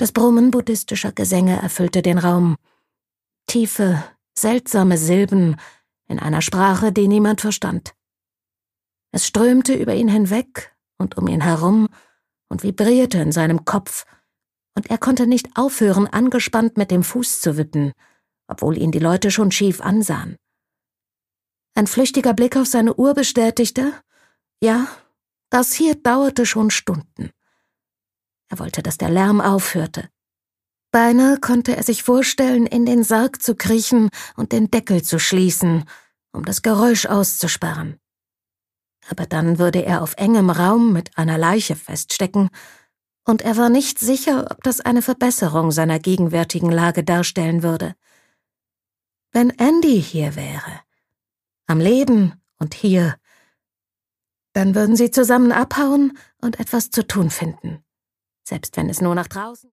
Das Brummen buddhistischer Gesänge erfüllte den Raum. Tiefe, seltsame Silben in einer Sprache, die niemand verstand. Es strömte über ihn hinweg und um ihn herum und vibrierte in seinem Kopf, und er konnte nicht aufhören, angespannt mit dem Fuß zu wippen, obwohl ihn die Leute schon schief ansahen. Ein flüchtiger Blick auf seine Uhr bestätigte, ja, das hier dauerte schon Stunden. Er wollte, dass der Lärm aufhörte. Beinahe konnte er sich vorstellen, in den Sarg zu kriechen und den Deckel zu schließen, um das Geräusch auszusperren. Aber dann würde er auf engem Raum mit einer Leiche feststecken, und er war nicht sicher, ob das eine Verbesserung seiner gegenwärtigen Lage darstellen würde. Wenn Andy hier wäre, am Leben und hier, dann würden sie zusammen abhauen und etwas zu tun finden, selbst wenn es nur nach draußen